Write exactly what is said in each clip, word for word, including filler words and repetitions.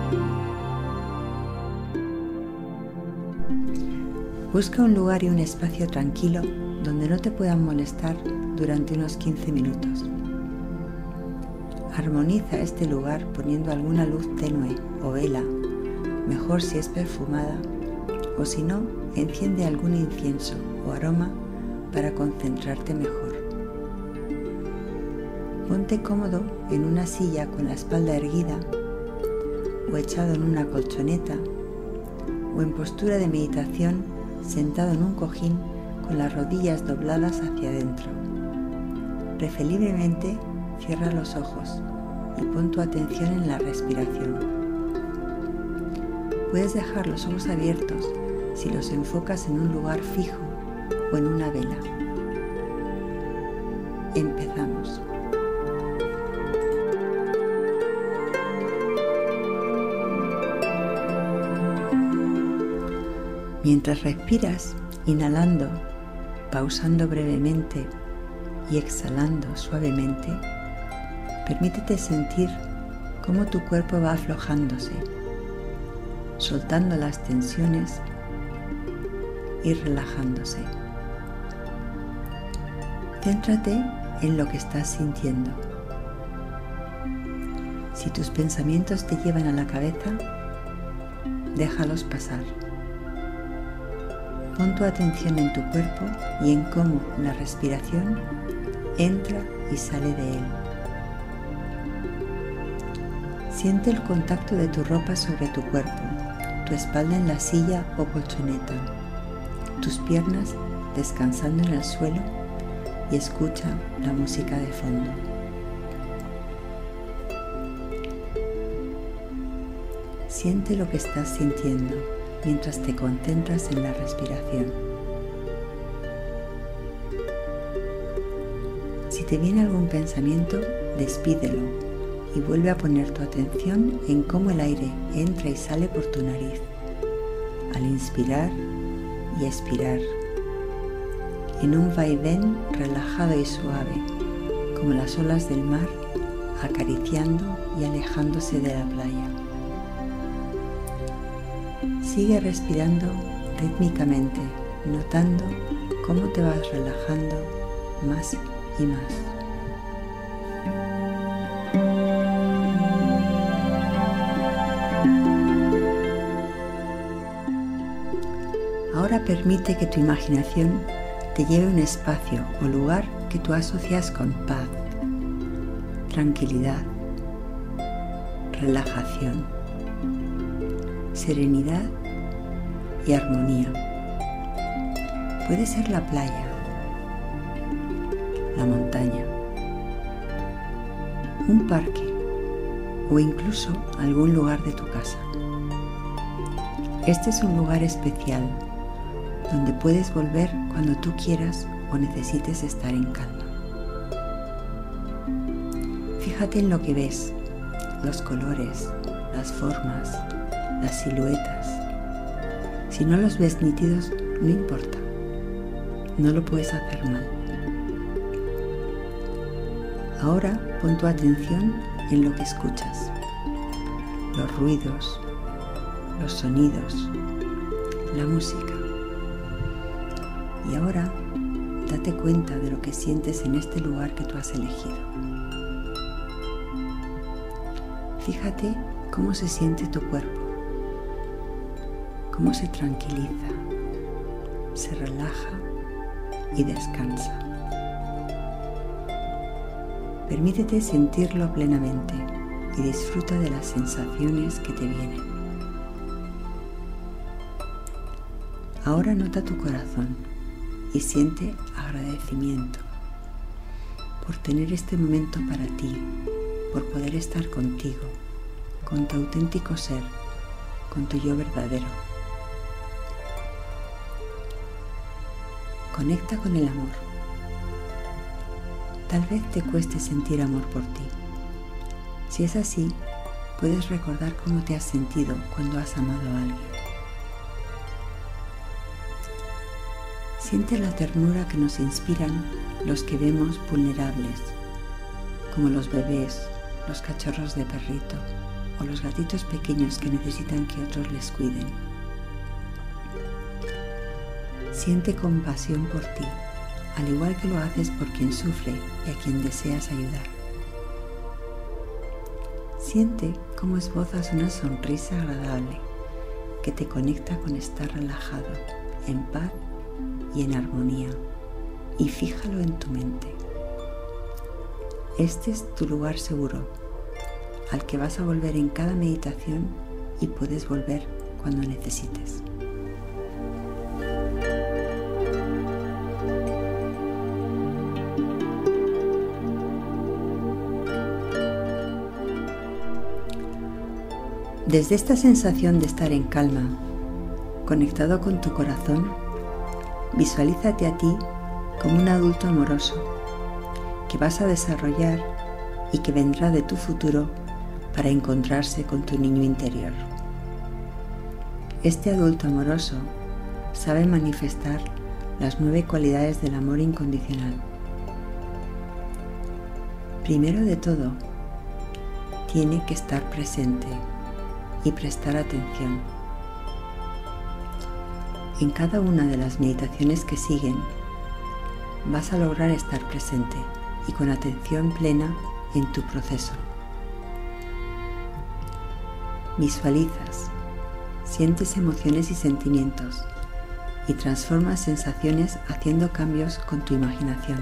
Busca un lugar y un espacio tranquilo donde no te puedan molestar durante unos quince minutos. Armoniza este lugar poniendo alguna luz tenue o vela, mejor si es perfumada, o si no, enciende algún incienso o aroma para concentrarte mejor. Ponte cómodo en una silla con la espalda erguida, o echado en una colchoneta, o en postura de meditación sentado en un cojín con las rodillas dobladas hacia adentro. Preferiblemente cierra los ojos y pon tu atención en la respiración. Puedes dejar los ojos abiertos si los enfocas en un lugar fijo o en una vela. Empezamos. Mientras respiras, inhalando, pausando brevemente y exhalando suavemente, permítete sentir cómo tu cuerpo va aflojándose, soltando las tensiones y relajándose. Céntrate en lo que estás sintiendo. Si tus pensamientos te llevan a la cabeza, déjalos pasar. Pon tu atención en tu cuerpo y en cómo la respiración entra y sale de él. Siente el contacto de tu ropa sobre tu cuerpo, tu espalda en la silla o colchoneta, tus piernas descansando en el suelo y escucha la música de fondo. Siente lo que estás sintiendo mientras te concentras en la respiración. Si te viene algún pensamiento, despídelo y vuelve a poner tu atención en cómo el aire entra y sale por tu nariz, al inspirar y expirar, en un vaivén relajado y suave, como las olas del mar acariciando y alejándose de la playa. Sigue respirando rítmicamente, notando cómo te vas relajando más y más. Ahora permite que tu imaginación te lleve a un espacio o lugar que tú asocias con paz, tranquilidad, relajación, serenidad y armonía. Puede ser la playa, la montaña, un parque o incluso algún lugar de tu casa. Este es un lugar especial donde puedes volver cuando tú quieras o necesites estar en calma. Fíjate en lo que ves, los colores, las formas, las siluetas. Si no los ves nítidos, no importa, no lo puedes hacer mal. Ahora pon tu atención en lo que escuchas, los ruidos, los sonidos, la música. Y ahora date cuenta de lo que sientes en este lugar que tú has elegido. Fíjate cómo se siente tu cuerpo, cómo se tranquiliza, se relaja y descansa. Permítete sentirlo plenamente y disfruta de las sensaciones que te vienen. Ahora nota tu corazón y siente agradecimiento por tener este momento para ti, por poder estar contigo, con tu auténtico ser, con tu yo verdadero. Conecta con el amor. Tal vez te cueste sentir amor por ti. Si es así, puedes recordar cómo te has sentido cuando has amado a alguien. Siente la ternura que nos inspiran los que vemos vulnerables, como los bebés, los cachorros de perrito, o los gatitos pequeños que necesitan que otros les cuiden. Siente compasión por ti, al igual que lo haces por quien sufre y a quien deseas ayudar. Siente cómo esbozas una sonrisa agradable que te conecta con estar relajado, en paz y en armonía, y fíjalo en tu mente. Este es tu lugar seguro, al que vas a volver en cada meditación y puedes volver cuando necesites. Desde esta sensación de estar en calma, conectado con tu corazón, visualízate a ti como un adulto amoroso que vas a desarrollar y que vendrá de tu futuro para encontrarse con tu niño interior. Este adulto amoroso sabe manifestar las nueve cualidades del amor incondicional. Primero de todo, tiene que estar presente y prestar atención. En cada una de las meditaciones que siguen, vas a lograr estar presente y con atención plena en tu proceso. Visualizas, sientes emociones y sentimientos y transformas sensaciones haciendo cambios con tu imaginación.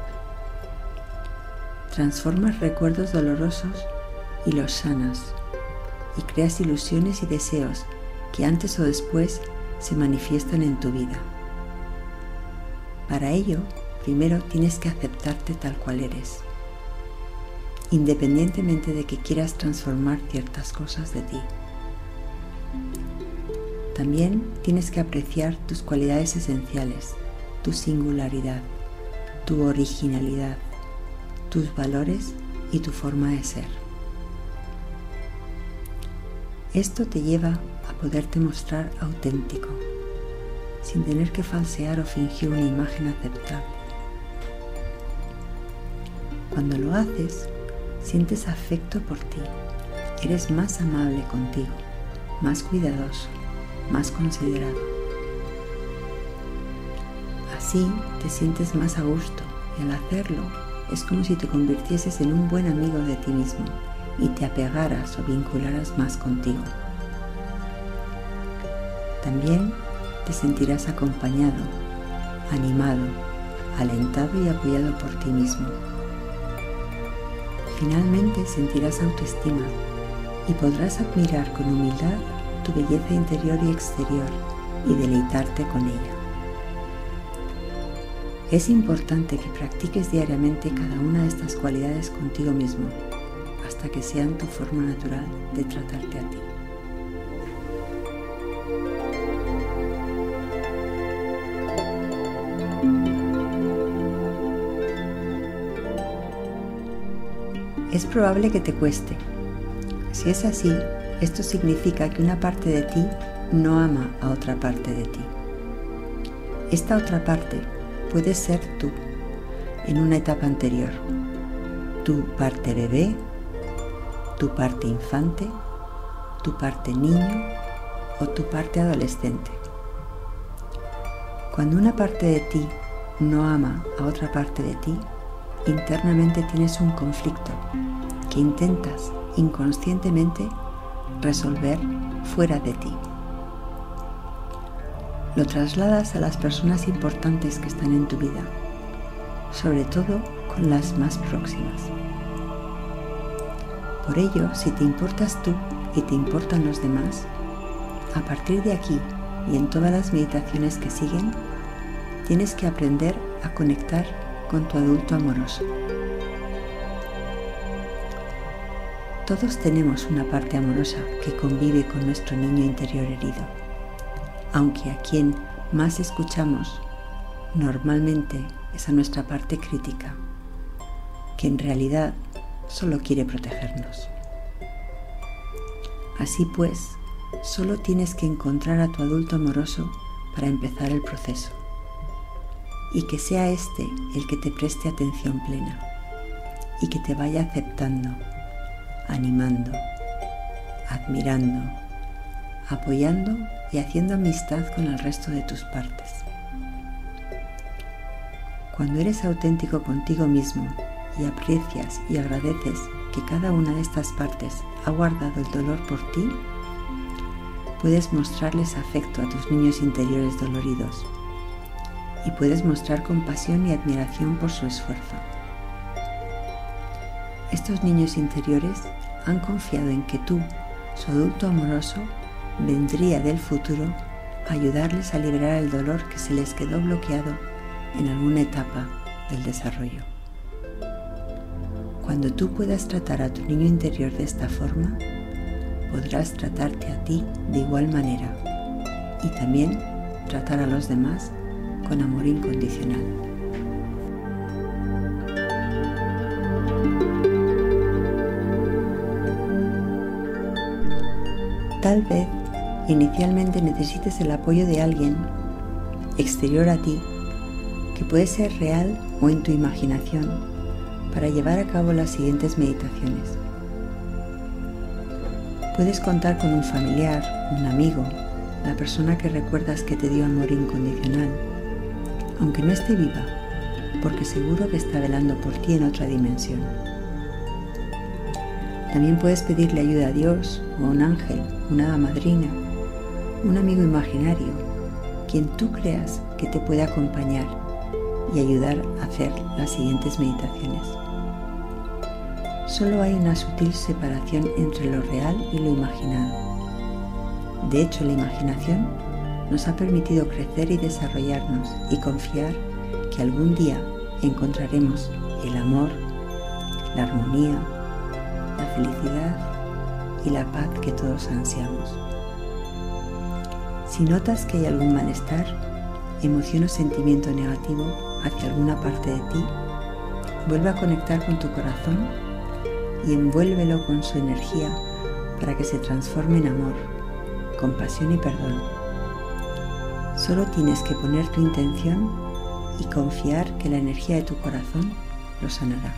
Transformas recuerdos dolorosos y los sanas, y creas ilusiones y deseos que antes o después se manifiestan en tu vida. Para ello, primero tienes que aceptarte tal cual eres, independientemente de que quieras transformar ciertas cosas de ti. También tienes que apreciar tus cualidades esenciales, tu singularidad, tu originalidad, tus valores y tu forma de ser. Esto te lleva a poderte mostrar auténtico, sin tener que falsear o fingir una imagen aceptable. Cuando lo haces, sientes afecto por ti, eres más amable contigo, más cuidadoso, más considerado. Así te sientes más a gusto y al hacerlo es como si te convirtieses en un buen amigo de ti mismo y te apegaras o vincularas más contigo. También te sentirás acompañado, animado, alentado y apoyado por ti mismo. Finalmente sentirás autoestima y podrás admirar con humildad tu belleza interior y exterior y deleitarte con ella. Es importante que practiques diariamente cada una de estas cualidades contigo mismo, hasta que sean tu forma natural de tratarte a ti. Es probable que te cueste. Si es así, esto significa que una parte de ti no ama a otra parte de ti. Esta otra parte puede ser tú, en una etapa anterior, tu parte bebé, tu parte infante, tu parte niño o tu parte adolescente. Cuando una parte de ti no ama a otra parte de ti, internamente tienes un conflicto que intentas inconscientemente resolver fuera de ti. Lo trasladas a las personas importantes que están en tu vida, sobre todo con las más próximas. Por ello, si te importas tú y te importan los demás, a partir de aquí y en todas las meditaciones que siguen, tienes que aprender a conectar con tu adulto amoroso. Todos tenemos una parte amorosa que convive con nuestro niño interior herido, aunque a quien más escuchamos normalmente es a nuestra parte crítica, que en realidad solo quiere protegernos. Así pues, solo tienes que encontrar a tu adulto amoroso para empezar el proceso, y que sea este el que te preste atención plena y que te vaya aceptando, animando, admirando, apoyando y haciendo amistad con el resto de tus partes. Cuando eres auténtico contigo mismo y aprecias y agradeces que cada una de estas partes ha guardado el dolor por ti, puedes mostrarles afecto a tus niños interiores doloridos y puedes mostrar compasión y admiración por su esfuerzo. Estos niños interiores han confiado en que tú, su adulto amoroso, vendría del futuro a ayudarles a liberar el dolor que se les quedó bloqueado en alguna etapa del desarrollo. Cuando tú puedas tratar a tu niño interior de esta forma, podrás tratarte a ti de igual manera y también tratar a los demás con amor incondicional. Tal vez inicialmente necesites el apoyo de alguien exterior a ti, que puede ser real o en tu imaginación, para llevar a cabo las siguientes meditaciones. Puedes contar con un familiar, un amigo, la persona que recuerdas que te dio amor incondicional, aunque no esté viva, porque seguro que está velando por ti en otra dimensión. También puedes pedirle ayuda a Dios o a un ángel, una hada madrina, un amigo imaginario, quien tú creas que te puede acompañar y ayudar a hacer las siguientes meditaciones. Solo hay una sutil separación entre lo real y lo imaginado. De hecho, la imaginación nos ha permitido crecer y desarrollarnos y confiar que algún día encontraremos el amor, la armonía, la felicidad y la paz que todos ansiamos. Si notas que hay algún malestar, emoción o sentimiento negativo hacia alguna parte de ti, vuelve a conectar con tu corazón y envuélvelo con su energía para que se transforme en amor, compasión y perdón. Solo tienes que poner tu intención y confiar que la energía de tu corazón lo sanará.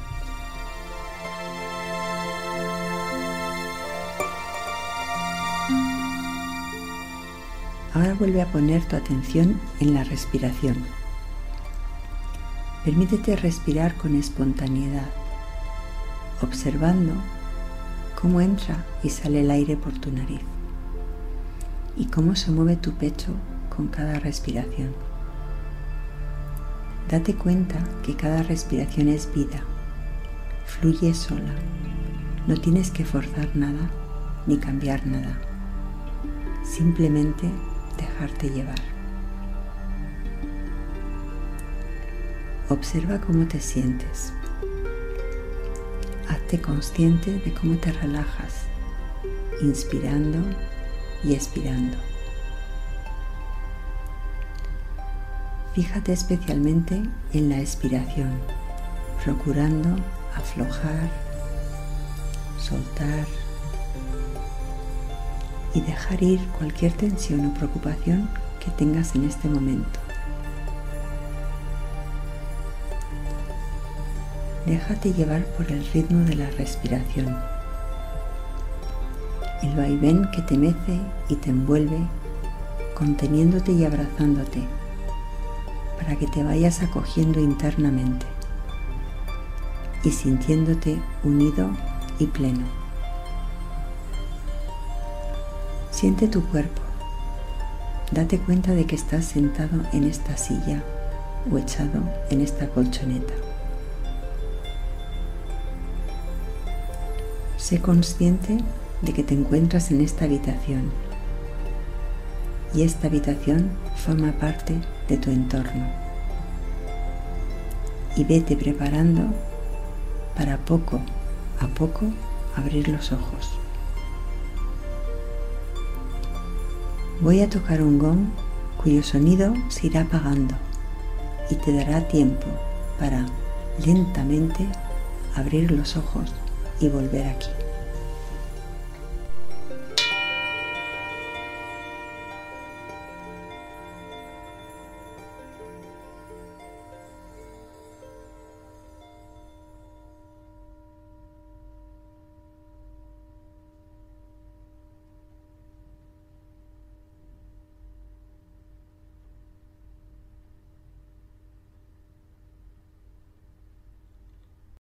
Ahora vuelve a poner tu atención en la respiración. Permítete respirar con espontaneidad, observando cómo entra y sale el aire por tu nariz y cómo se mueve tu pecho con cada respiración. Date cuenta que cada respiración es vida, fluye sola, no tienes que forzar nada ni cambiar nada, simplemente dejarte llevar. Observa cómo te sientes. Hazte consciente de cómo te relajas, inspirando y expirando. Fíjate especialmente en la expiración, procurando aflojar, soltar y dejar ir cualquier tensión o preocupación que tengas en este momento. Déjate llevar por el ritmo de la respiración, el vaivén que te mece y te envuelve, conteniéndote y abrazándote, para que te vayas acogiendo internamente y sintiéndote unido y pleno. Siente tu cuerpo, date cuenta de que estás sentado en esta silla o echado en esta colchoneta. Sé consciente de que te encuentras en esta habitación y esta habitación forma parte de tu entorno. Y vete preparando para poco a poco abrir los ojos. Voy a tocar un gong cuyo sonido se irá apagando y te dará tiempo para lentamente abrir los ojos y volver aquí.